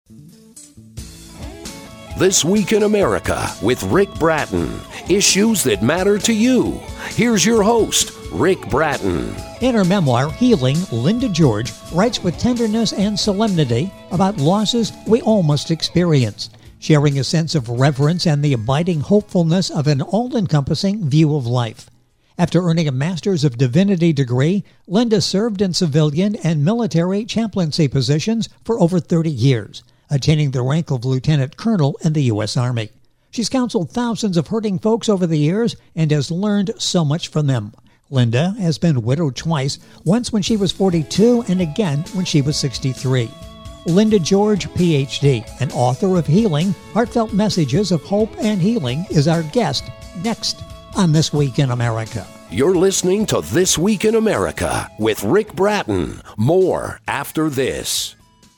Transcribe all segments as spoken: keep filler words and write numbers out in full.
This Week in America with Rick Bratton. Issues that matter to you. Here's your host, Rick Bratton. In her memoir, Healing, Linda George writes with tenderness and solemnity about losses we all must experience, sharing a sense of reverence and the abiding hopefulness of an all-encompassing view of life. After earning a Master's of Divinity degree, Linda served in civilian and military chaplaincy positions for over thirty years, attaining the rank of lieutenant colonel in the U S Army. She's counseled thousands of hurting folks over the years and has learned so much from them. Linda has been widowed twice, once when she was forty-two and again when she was sixty-three. Linda George, P H D, an author of Healing, Heartfelt Messages of Hope and Healing, is our guest next on This Week in America. You're listening to This Week in America with Rick Bratton. More after this.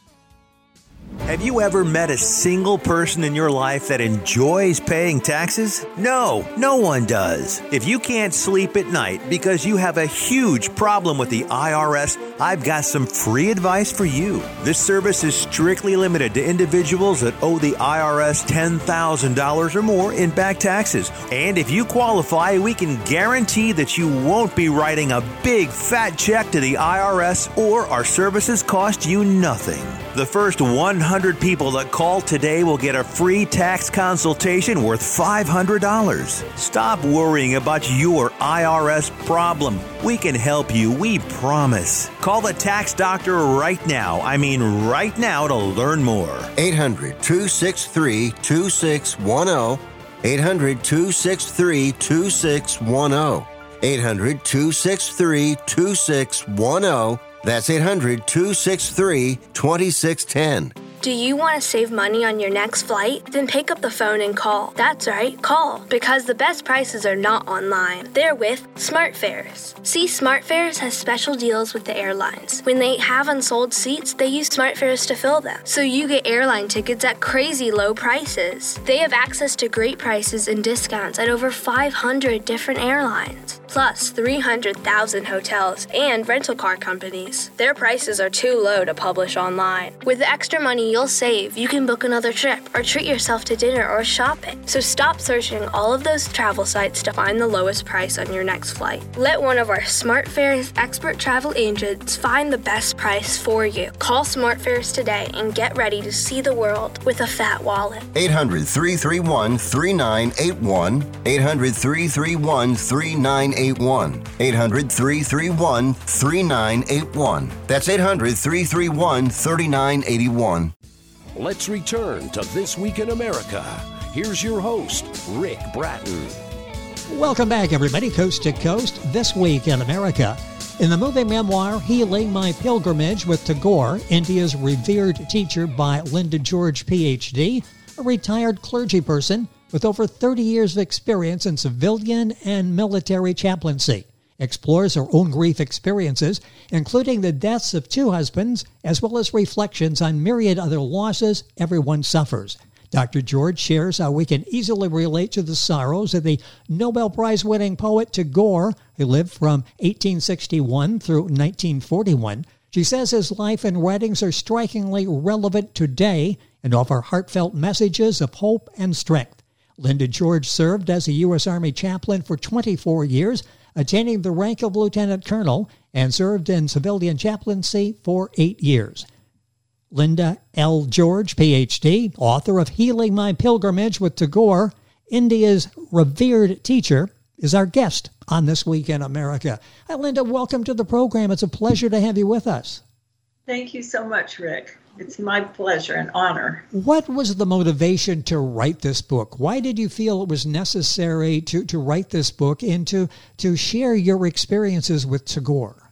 Have you ever met a single person in your life that enjoys paying taxes? No, no one does. If you can't sleep at night because you have a huge problem with the I R S, I've got some free advice for you. This service is strictly limited to individuals that owe the I R S ten thousand dollars or more in back taxes. And if you qualify, we can guarantee that you won't be writing a big fat check to the I R S, or our services cost you nothing. The first one hundred people that call today will get a free tax consultation worth five hundred dollars. Stop worrying about your I R S problem. We can help you, we promise. Call the tax doctor right now. I mean right now to learn more. eight hundred, two six three, two six one zero. eight hundred, two six three, two six one zero. eight hundred, two six three, two six one zero. That's eight hundred, two six three, two six one zero. Do you want to save money on your next flight? Then pick up the phone and call. That's right, call. Because the best prices are not online. They're with SmartFares. See, SmartFares has special deals with the airlines. When they have unsold seats, they use SmartFares to fill them. So you get airline tickets at crazy low prices. They have access to great prices and discounts at over five hundred different airlines. Plus three hundred thousand hotels and rental car companies. Their prices are too low to publish online. With the extra money you'll save, you can book another trip or treat yourself to dinner or shopping. So stop searching all of those travel sites to find the lowest price on your next flight. Let one of our SmartFares expert travel agents find the best price for you. Call SmartFares today and get ready to see the world with a fat wallet. eight hundred, three three one, three nine eight one. eight hundred, three three one, three nine eight one. eight hundred, three three one, three nine eight one. That's eight hundred, three three one, three nine eight one. Let's return to This Week in America. Here's your host, Rick Bratton. Welcome back, everybody, coast to coast, This Week in America. In the moving memoir, Healing, My Pilgrimage with Tagore, India's revered teacher by Linda George, P H D, a retired clergy person with over thirty years of experience in civilian and military chaplaincy, explores her own grief experiences, including the deaths of two husbands, as well as reflections on myriad other losses everyone suffers. Doctor George shares how we can easily relate to the sorrows of the Nobel Prize-winning poet Tagore, who lived from eighteen sixty-one through nineteen forty-one. She says his life and writings are strikingly relevant today and offer heartfelt messages of hope and strength. Linda George served as a U S Army chaplain for twenty-four years, attaining the rank of lieutenant colonel, and served in civilian chaplaincy for eight years. Linda L. George, P H D, author of Healing, My Pilgrimage with Tagore, India's revered teacher, is our guest on This Week in America. Hi, Linda. Welcome to the program. It's a pleasure to have you with us. Thank you so much, Rick. It's my pleasure and honor. What was the motivation to write this book? Why did you feel it was necessary to, to write this book and to, to share your experiences with Tagore?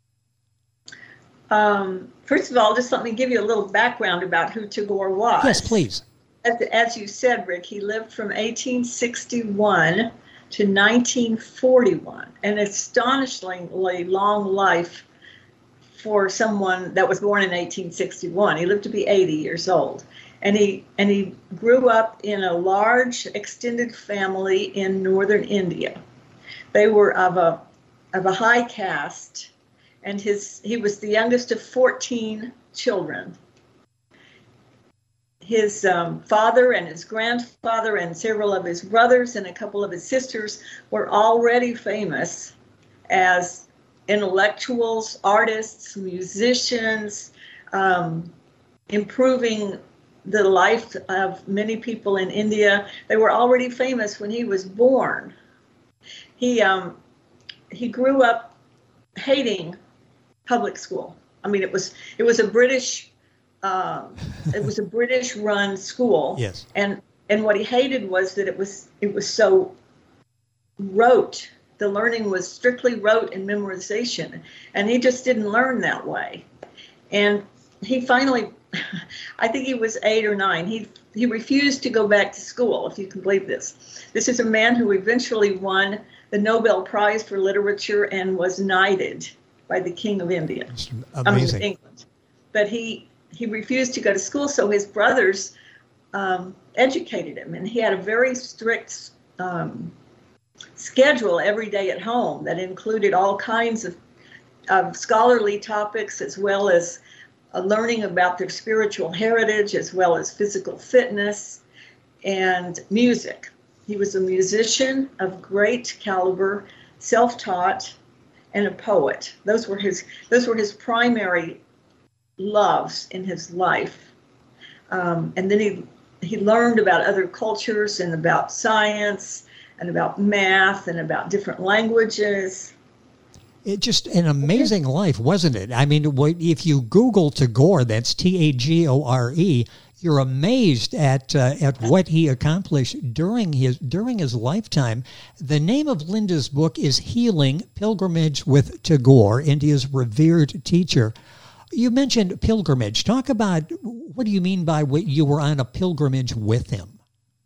Um, first of all, just let me give you a little background about who Tagore was. Yes, please. As, as you said, Rick, he lived from eighteen sixty-one to nineteen forty-one, an astonishingly long life for someone that was born in eighteen sixty-one. He lived to be eighty years old. And he and he grew up in a large extended family in northern India. They were of a of a high caste, and his he was the youngest of fourteen children. his um, father and his grandfather and several of his brothers and a couple of his sisters were already famous as intellectuals, artists, musicians, um, improving the life of many people in India. They were already famous when he was born. He um, he grew up hating public school. I mean, it was it was a British um, it was a British-run school. Yes. And and what he hated was that it was it was so rote. The learning was strictly rote and memorization, and he just didn't learn that way. And he finally, I think he was eight or nine, he he refused to go back to school, if you can believe this. This is a man who eventually won the Nobel Prize for Literature and was knighted by the King of India. It's I mean, amazing. England. But he, he refused to go to school, so his brothers um, educated him, and he had a very strict um, schedule every day at home that included all kinds of, of scholarly topics, as well as uh, learning about their spiritual heritage, as well as physical fitness and music. He was a musician of great caliber, self-taught, and a poet. Those were his those were his primary loves in his life. Um, and then he he learned about other cultures and about science and about math and about different languages. It just an amazing life, wasn't it? I mean, if you Google Tagore, that's T A G O R E, you're amazed at uh, at what he accomplished during his during his lifetime. The name of Linda's book is Healing: Pilgrimage with Tagore, India's revered teacher. You mentioned pilgrimage. Talk about, what do you mean by what you were on a pilgrimage with him?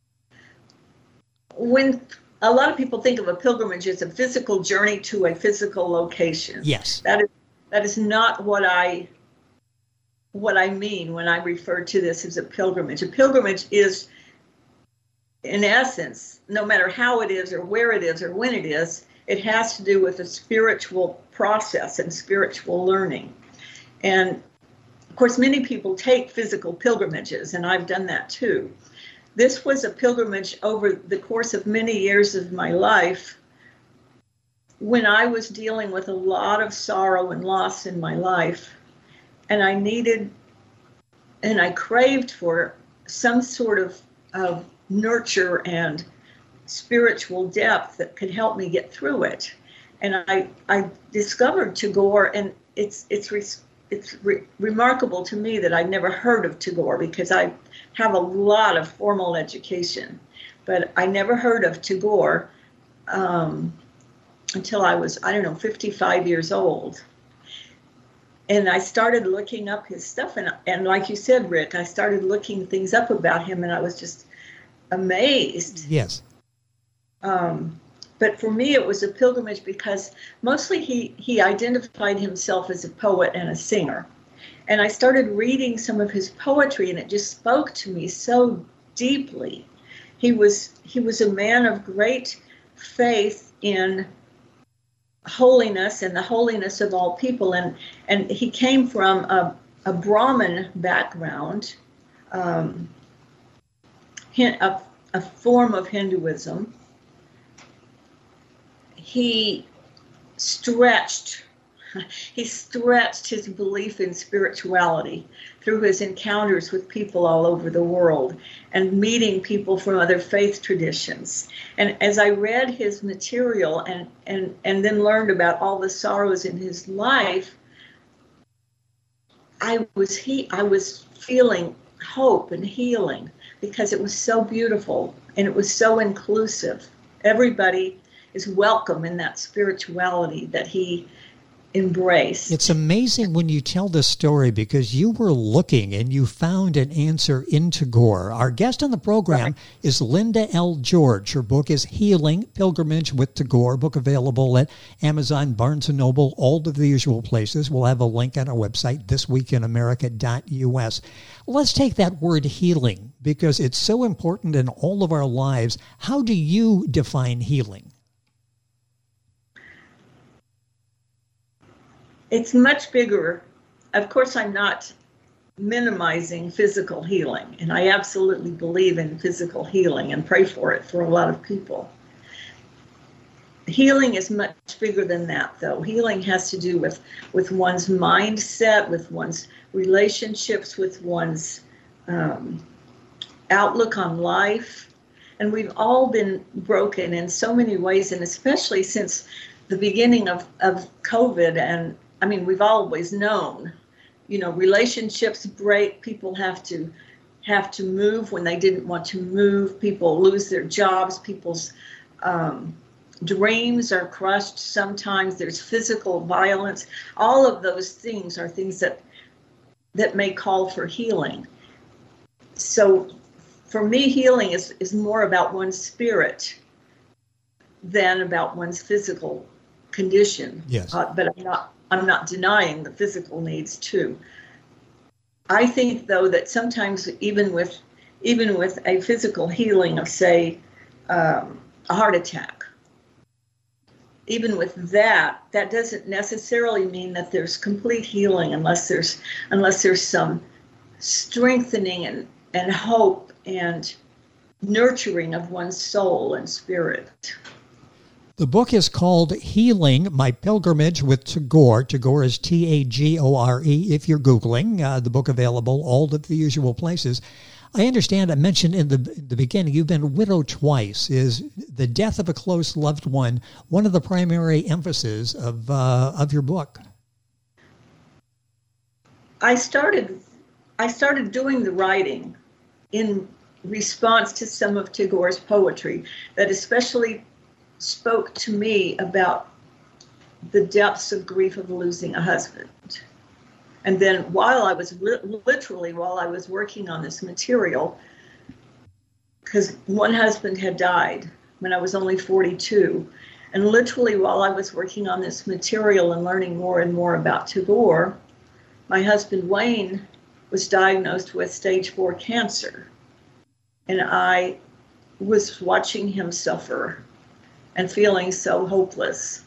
When a lot of people think of a pilgrimage as a physical journey to a physical location. Yes. That is that is not what I what I mean when I refer to this as a pilgrimage. A pilgrimage is, in essence, no matter how it is or where it is or when it is, it has to do with a spiritual process and spiritual learning. And of course, many people take physical pilgrimages, and I've done that too. This was a pilgrimage over the course of many years of my life, when I was dealing with a lot of sorrow and loss in my life, and I needed and I craved for some sort of, of nurture and spiritual depth that could help me get through it. And I I discovered Tagore, and it's it's it's re- remarkable to me that I'd never heard of Tagore, because I have a lot of formal education, but I never heard of Tagore um, until I was, I don't know, fifty-five years old. And I started looking up his stuff, and and like you said, Rick, I started looking things up about him, and I was just amazed. Yes. Um, but for me, it was a pilgrimage because mostly he, he identified himself as a poet and a singer. And I started reading some of his poetry, and it just spoke to me so deeply. He was he was a man of great faith in holiness and the holiness of all people. And, and he came from a, a Brahmin background, um, a, a form of Hinduism. He stretched, he stretched his belief in spirituality through his encounters with people all over the world and meeting people from other faith traditions. And as I read his material and, and, and then learned about all the sorrows in his life, I was he I was feeling hope and healing, because it was so beautiful and it was so inclusive. Everybody is welcome in that spirituality that he embraced. It's amazing when you tell this story, because you were looking and you found an answer in Tagore. Our guest on the program right. is Linda L. George. Her book is Healing: Pilgrimage with Tagore. Book available at Amazon, Barnes and Noble, all of the usual places. We'll have a link on our website, this week in america dot u s. Let's take that word healing, because it's so important in all of our lives. How do you define healing? It's much bigger. Of course, I'm not minimizing physical healing. And I absolutely believe in physical healing and pray for it for a lot of people. Healing is much bigger than that, though. Healing has to do with, with one's mindset, with one's relationships, with one's um, outlook on life. And we've all been broken in so many ways, and especially since the beginning of, of COVID. And I mean, we've always known, you know, relationships break, people have to have to move when they didn't want to move, people lose their jobs, people's um, dreams are crushed. Sometimes there's physical violence. All of those things are things that that may call for healing. So for me, healing is, is more about one's spirit than about one's physical condition. Yes. Uh, but I'm not I'm not denying the physical needs too. I think, though, that sometimes even with even with a physical healing of, say, um, a heart attack, even with that, that doesn't necessarily mean that there's complete healing unless there's unless there's some strengthening and, and hope and nurturing of one's soul and spirit. The book is called Healing, My Pilgrimage with Tagore. Tagore is T A G O R E if you're Googling. Uh, the book available all of the usual places. I understand I mentioned in the the beginning you've been widowed twice. Is the death of a close loved one one of the primary emphases of uh, of your book? I started I started doing the writing in response to some of Tagore's poetry that especially spoke to me about the depths of grief of losing a husband. And then while I was li- literally while I was working on this material, because one husband had died when I was only forty-two, and literally while I was working on this material and learning more and more about Tagore, my husband Wayne was diagnosed with stage four cancer. And I was watching him suffer and feeling so hopeless.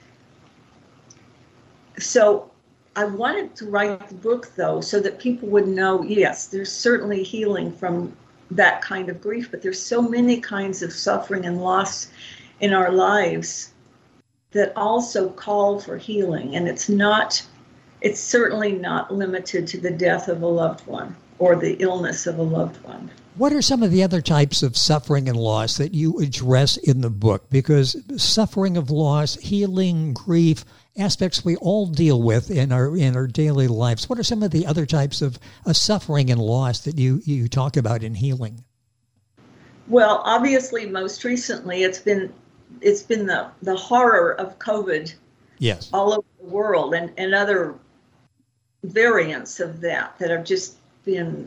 So I wanted to write the book, though, so that people would know, yes, there's certainly healing from that kind of grief, but there's so many kinds of suffering and loss in our lives that also call for healing. And it's not, it's certainly not limited to the death of a loved one or the illness of a loved one. What are some of the other types of suffering and loss that you address in the book? Because suffering of loss, healing, grief, aspects we all deal with in our in our daily lives. What are some of the other types of, of suffering and loss that you, you talk about in healing? Well, obviously, most recently, it's been it's been the, the horror of COVID. Yes. All over the world, and, and other variants of that that have just been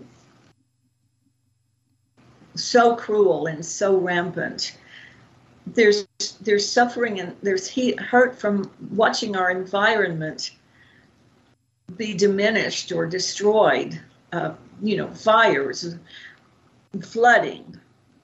so cruel and so rampant. There's there's suffering and there's heat, hurt from watching our environment be diminished or destroyed. Uh, you know, fires, flooding.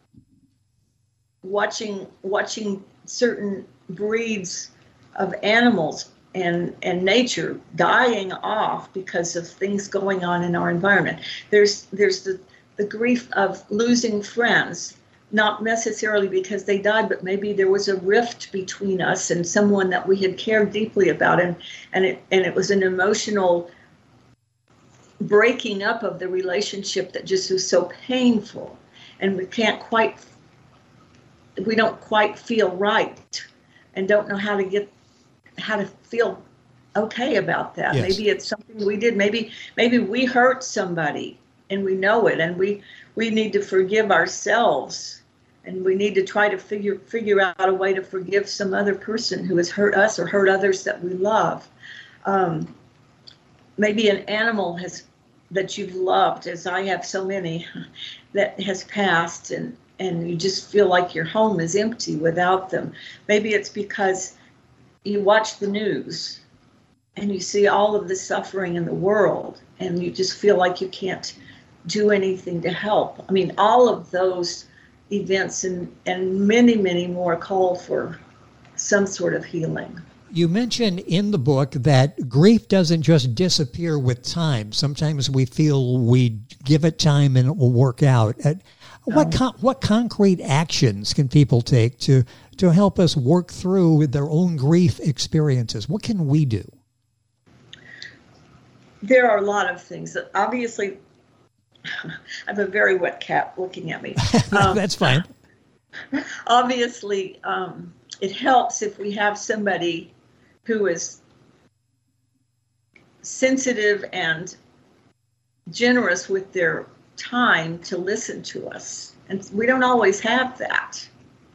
Watching watching certain breeds of animals and and nature dying off because of things going on in our environment. There's there's the the grief of losing friends, not necessarily because they died, but maybe there was a rift between us and someone that we had cared deeply about, and and it and it was an emotional breaking up of the relationship that just was so painful, and we can't quite we don't quite feel right and don't know how to get how to feel okay about that. Yes. Maybe it's something we did. Maybe maybe we hurt somebody and we know it, and we we need to forgive ourselves, and we need to try to figure figure out a way to forgive some other person who has hurt us or hurt others that we love. Um, maybe an animal has that you've loved, as I have so many, that has passed, and and you just feel like your home is empty without them. Maybe it's because you watch the news and you see all of the suffering in the world, and you just feel like you can't do anything to help. I mean, all of those events and, and many, many more call for some sort of healing. You mentioned in the book that grief doesn't just disappear with time. Sometimes we feel we give it time and it will work out. Uh, what con- what concrete actions can people take to, to help us work through their own grief experiences? What can we do? There are a lot of things. Obviously, I have a very wet cat looking at me. Um, That's fine. Obviously, um, it helps if we have somebody who is sensitive and generous with their time to listen to us. And we don't always have that.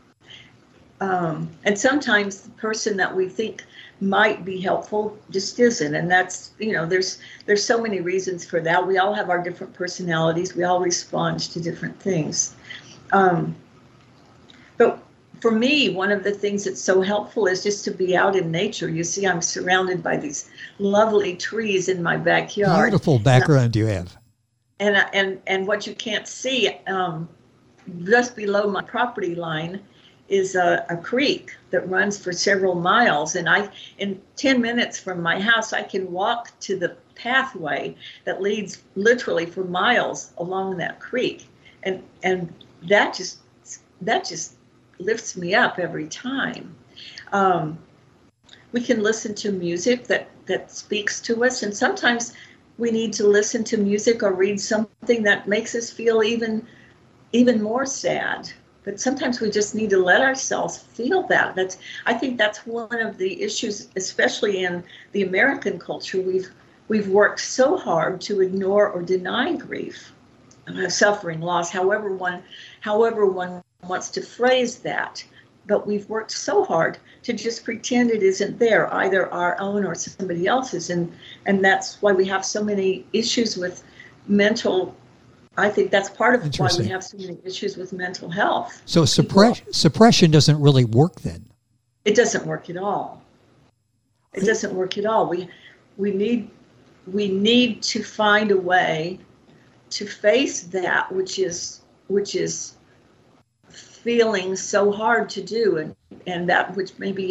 Um, and sometimes the person that we think might be helpful just isn't. And that's, you know, there's there's so many reasons for that. We all have our different personalities. We all respond to different things. Um, but for me, one of the things that's so helpful is just to be out in nature. You see, I'm surrounded by these lovely trees in my backyard. Beautiful background you have. And and and what you can't see, um, just below my property line, is a, a creek that runs for several miles. And I, in ten minutes from my house, I can walk to the pathway that leads literally for miles along that creek. And and that just that just lifts me up every time. Um, we can listen to music that, that speaks to us, and sometimes we need to listen to music or read something that makes us feel even even more sad. But sometimes we just need to let ourselves feel that. That's I think that's one of the issues, especially in the American culture. We've we've worked so hard to ignore or deny grief, uh, suffering, loss, however one however one wants to phrase that. But we've worked so hard to just pretend it isn't there, either our own or somebody else's. And, and that's why we have so many issues with mental, I think that's part of why we have so many issues with mental health. So suppress, suppression doesn't really work then? It doesn't work at all. It doesn't work at all. We we need we need to find a way to face that which is which is feeling so hard to do, and, and that which may be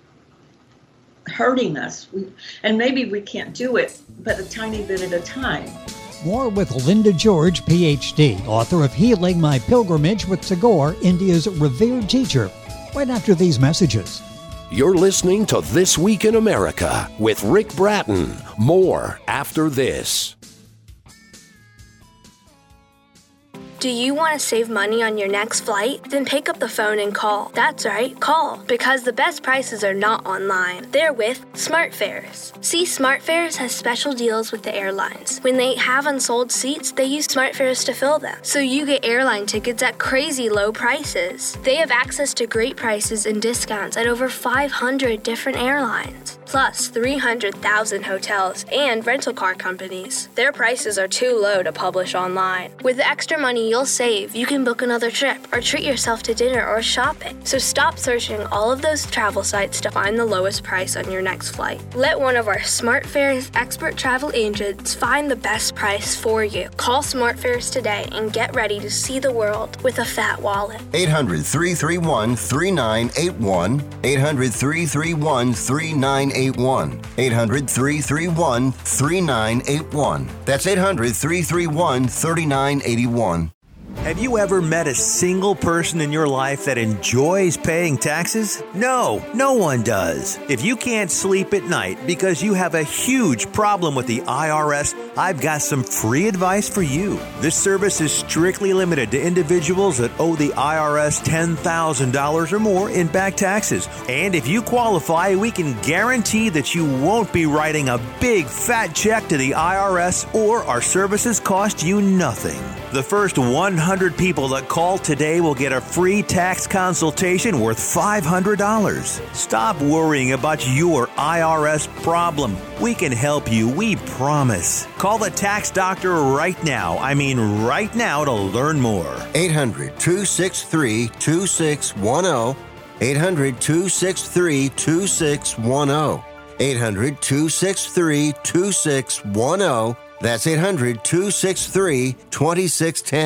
hurting us. We, and maybe we can't do it, but a tiny bit at a time. More with Linda George, P H D, author of Healing My Pilgrimage with Tagore, India's revered teacher, right after these messages. You're listening to This Week in America with Rick Bratton. More after this. Do you want to save money on your next flight? Then pick up the phone and call. That's right, call. Because the best prices are not online. They're with SmartFares. See, SmartFares has special deals with the airlines. When they have unsold seats, they use SmartFares to fill them. So you get airline tickets at crazy low prices. They have access to great prices and discounts at over five hundred different airlines. Plus three hundred thousand hotels and rental car companies. Their prices are too low to publish online. With the extra money you'll save, you can book another trip or treat yourself to dinner or shopping. So stop searching all of those travel sites to find the lowest price on your next flight. Let one of our SmartFares expert travel agents find the best price for you. Call SmartFares today and get ready to see the world with a fat wallet. eight hundred, three three one, three nine eight one. eight hundred, three three one, three nine eight one. eight hundred, three three one, three nine eight one. That's eight hundred, three three one, three nine eight one. Have you ever met a single person in your life that enjoys paying taxes? No, no one does. If you can't sleep at night because you have a huge problem with the I R S, I've got some free advice for you. This service is strictly limited to individuals that owe the I R S ten thousand dollars or more in back taxes. And if you qualify, we can guarantee that you won't be writing a big fat check to the I R S, or our services cost you nothing. The first one hundred people that call today will get a free tax consultation worth five hundred dollars. Stop worrying about your I R S problem. We can help you, we promise. Call the tax doctor right now. I mean right now to learn more. eight hundred, two six three, two six one zero. eight hundred, two six three, two six one zero. eight hundred, two six three, two six one zero. That's eight hundred, two six three, two six one zero.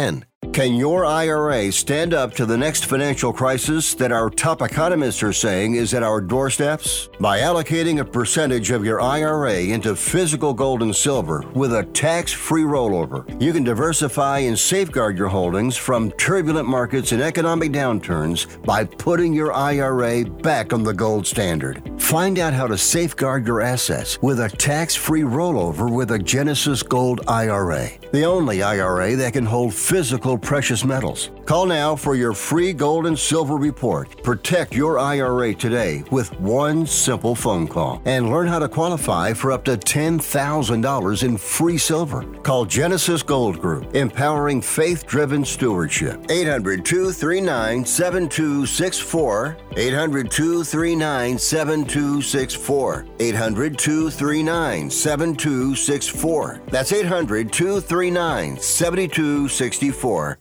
Can your I R A stand up to the next financial crisis that our top economists are saying is at our doorsteps? By allocating a percentage of your I R A into physical gold and silver with a tax-free rollover, you can diversify and safeguard your holdings from turbulent markets and economic downturns by putting your I R A back on the gold standard. Find out how to safeguard your assets with a tax-free rollover with a Genesis Gold I R A, the only I R A that can hold physical precious metals. Call now for your free gold and silver report. Protect your I R A today with one simple phone call and learn how to qualify for up to ten thousand dollars in free silver. Call Genesis Gold Group, empowering faith-driven stewardship. eight hundred, two three nine, seven two six four. eight hundred, two three nine, seven two six four. eight hundred, two three nine, seven two six four. That's eight hundred, two three nine, seven two six four.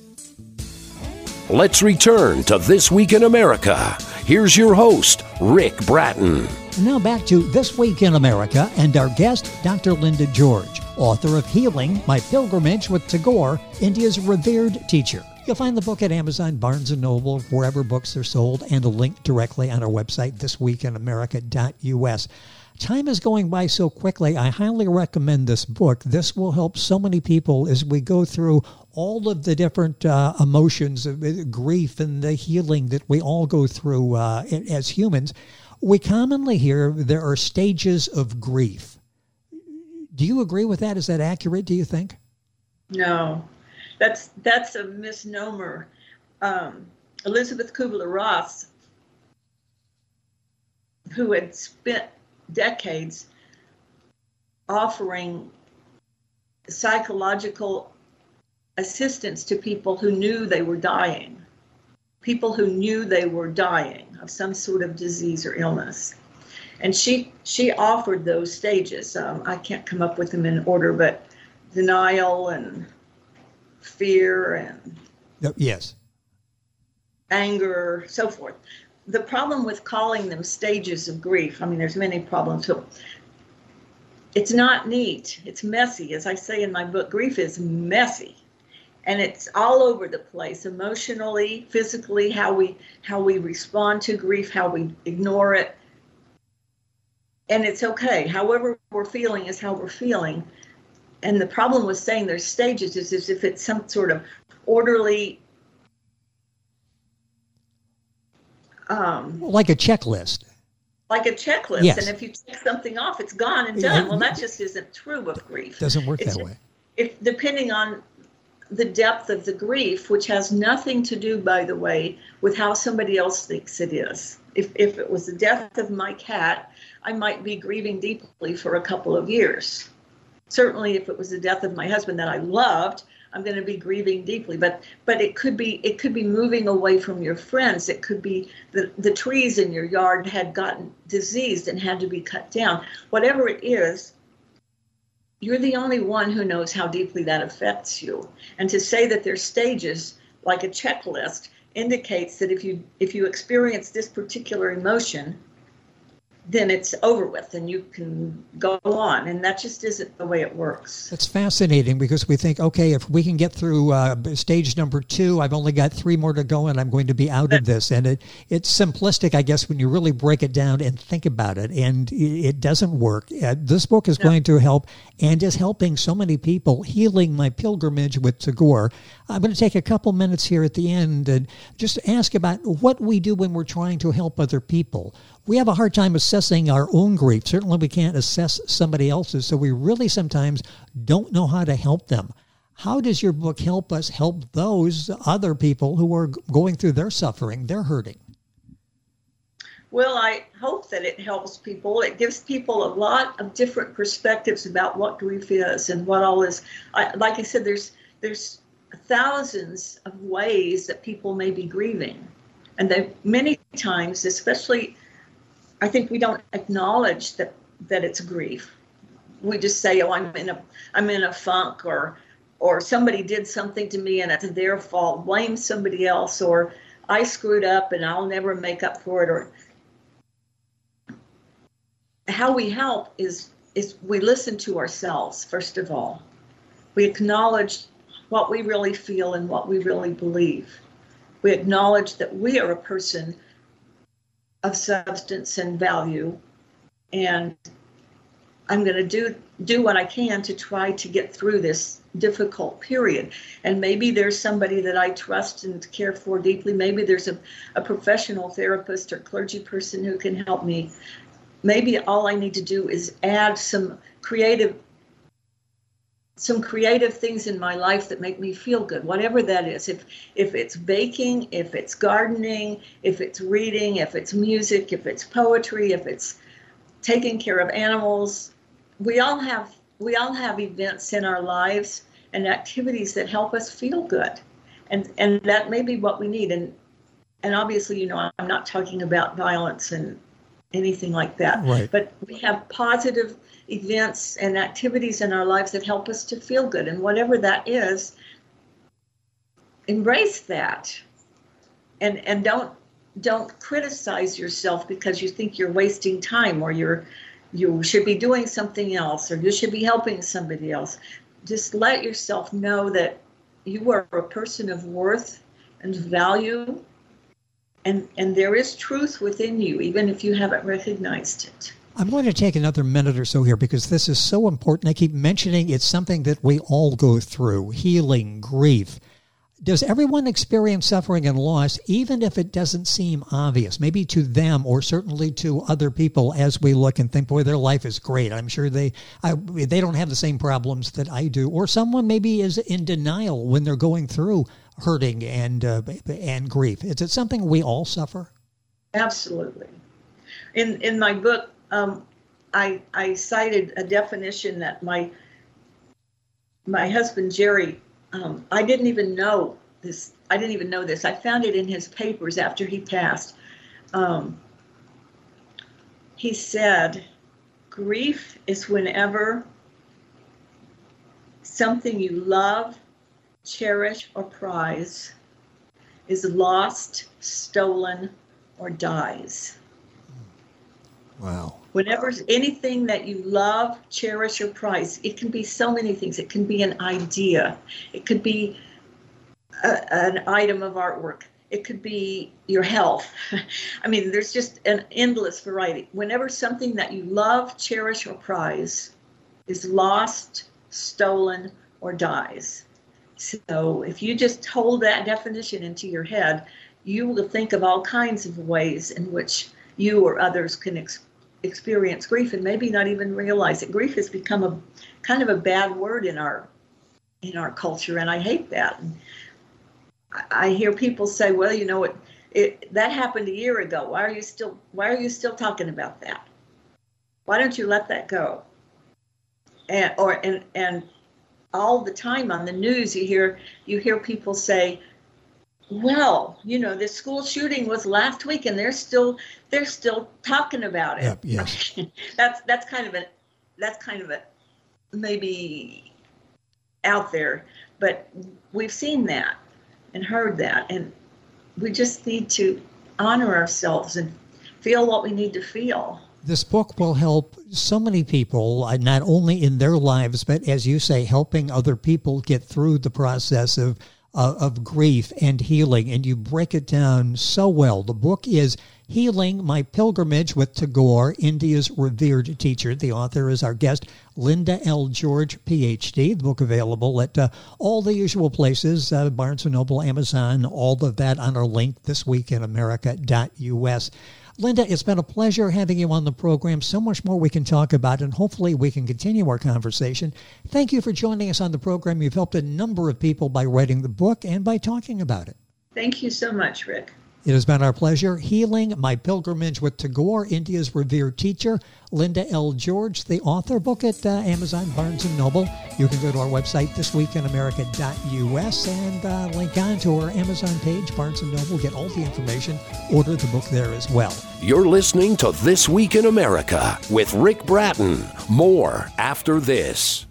Let's return to This Week in America. Here's your host, Rick Bratton. Now back to This Week in America and our guest, Doctor Linda George, author of Healing, My Pilgrimage with Tagore, India's revered teacher. You'll find the book at Amazon, Barnes and Noble, wherever books are sold, and a link directly on our website, this week in america dot u s. Time is going by so quickly. I highly recommend this book. This will help so many people as we go through all of the different uh, emotions of grief and the healing that we all go through uh, as humans. We commonly hear there are stages of grief. Do you agree with that? Is that accurate, do you think? No, that's that's a misnomer. Um, Elizabeth Kubler-Ross, who had spent decades offering psychological assistance to people who knew they were dying, people who knew they were dying of some sort of disease or illness. And she she offered those stages. Um, I can't come up with them in order, but denial and fear and yes, anger, so forth. The problem with calling them stages of grief, I mean, there's many problems. So it's not neat. It's messy. As I say in my book, grief is messy. And it's all over the place, emotionally, physically, how we how we respond to grief, how we ignore it. And it's okay. However we're feeling is how we're feeling. And the problem with saying there's stages is as if it's some sort of orderly, Um, like a checklist. Like a checklist. Yes. And if you check something off, it's gone and done. Well, that just isn't true of grief. Doesn't work it's, that way. If, depending on the depth of the grief, which has nothing to do, by the way, with how somebody else thinks it is. If, if it was the death of my cat, I might be grieving deeply for a couple of years. Certainly, if it was the death of my husband that I loved, I'm going to be grieving deeply, but but it could be it could be moving away from your friends. It could be the, the trees in your yard had gotten diseased and had to be cut down. Whatever it is, you're the only one who knows how deeply that affects you. And to say that there's stages like a checklist indicates that if you if you experience this particular emotion, then it's over with and you can go on. And that just isn't the way it works. It's fascinating because we think, okay, if we can get through uh, stage number two, I've only got three more to go and I'm going to be out of this. And it it's simplistic, I guess, when you really break it down and think about it. And it doesn't work. Uh, this book is no. going to help and is helping so many people. Healing, My Pilgrimage with Tagore. I'm going to take a couple minutes here at the end and just ask about what we do when we're trying to help other people. We have a hard time assessing our own grief. Certainly we can't assess somebody else's, so we really sometimes don't know how to help them. How does your book help us help those other people who are going through their suffering, they're hurting? Well, I hope that it helps people. It gives people a lot of different perspectives about what grief is and what all is. I, like I said, there's there's thousands of ways that people may be grieving. And they, many times, especially, I think we don't acknowledge that, that it's grief. We just say, oh, I'm in a I'm in a funk, or or somebody did something to me and it's their fault. Blame somebody else, or I screwed up and I'll never make up for it. Or how we help is is we listen to ourselves, first of all. We acknowledge what we really feel and what we really believe. We acknowledge that we are a person of substance and value, and I'm going to do do what I can to try to get through this difficult period. And maybe there's somebody that I trust and care for deeply. Maybe there's a, a professional therapist or clergy person who can help me. Maybe all I need to do is add some creative some creative things in my life that make me feel good, whatever that is. If if it's baking, if it's gardening, if it's reading, if it's music, if it's poetry, if it's taking care of animals, we all have we all have events in our lives and activities that help us feel good. And and that may be what we need. And and obviously, you know, I'm not talking about violence and anything like that. Right. But we have positive events and activities in our lives that help us to feel good. And whatever that is, embrace that. And and don't don't criticize yourself because you think you're wasting time, or you're you should be doing something else, or you should be helping somebody else. Just let yourself know that you are a person of worth and value, and and there is truth within you, even if you haven't recognized it. I'm going to take another minute or so here because this is so important. I keep mentioning it's something that we all go through, healing, grief. Does everyone experience suffering and loss, even if it doesn't seem obvious, maybe to them or certainly to other people as we look and think, boy, their life is great. I'm sure they I, they don't have the same problems that I do. Or someone maybe is in denial when they're going through hurting and uh, and grief. Is it something we all suffer? Absolutely. In in my book, um, I I cited a definition that my my husband Jerry. Um, I didn't even know this. I didn't even know this. I found it in his papers after he passed. Um, he said, grief is whenever something you love, cherish, or prize is lost, stolen, or dies. Wow. Whenever anything that you love, cherish, or prize, it can be so many things. It can be an idea. It could be a, an item of artwork. It could be your health. I mean, there's just an endless variety. Whenever something that you love, cherish, or prize is lost, stolen, or dies. So if you just hold that definition into your head, you will think of all kinds of ways in which you or others can experience experience grief and maybe not even realize it. Grief has become a kind of a bad word in our in our culture, and I hate that. And I, I hear people say, well, you know, it, it that happened a year ago. Why are you still why are you still talking about that? Why don't you let that go? And or and and all the time on the news you hear you hear people say, well, you know, this school shooting was last week, and they're still they're still talking about it. Yep, yes. that's that's kind of a that's kind of a maybe out there, but we've seen that and heard that, and we just need to honor ourselves and feel what we need to feel. This book will help so many people, uh, not only in their lives, but as you say, helping other people get through the process of Uh, of grief and healing, and you break it down so well. The book is Healing My Pilgrimage with Tagore, India's Revered Teacher. The author is our guest, Linda L. George, P H D. The book available at uh, all the usual places, uh, Barnes and Noble, Amazon, all of that on our link, this week in america dot u s. Linda, it's been a pleasure having you on the program. So much more we can talk about, and hopefully we can continue our conversation. Thank you for joining us on the program. You've helped a number of people by writing the book and by talking about it. Thank you so much, Rick. It has been our pleasure. Healing My Pilgrimage with Tagore, India's Revered Teacher. Linda L. George, the author. Book at uh, Amazon, Barnes and Noble. You can go to our website, this week in america dot u s, and uh, link on to our Amazon page, Barnes and Noble. Get all the information. Order the book there as well. You're listening to This Week in America with Rick Bratton. More after this.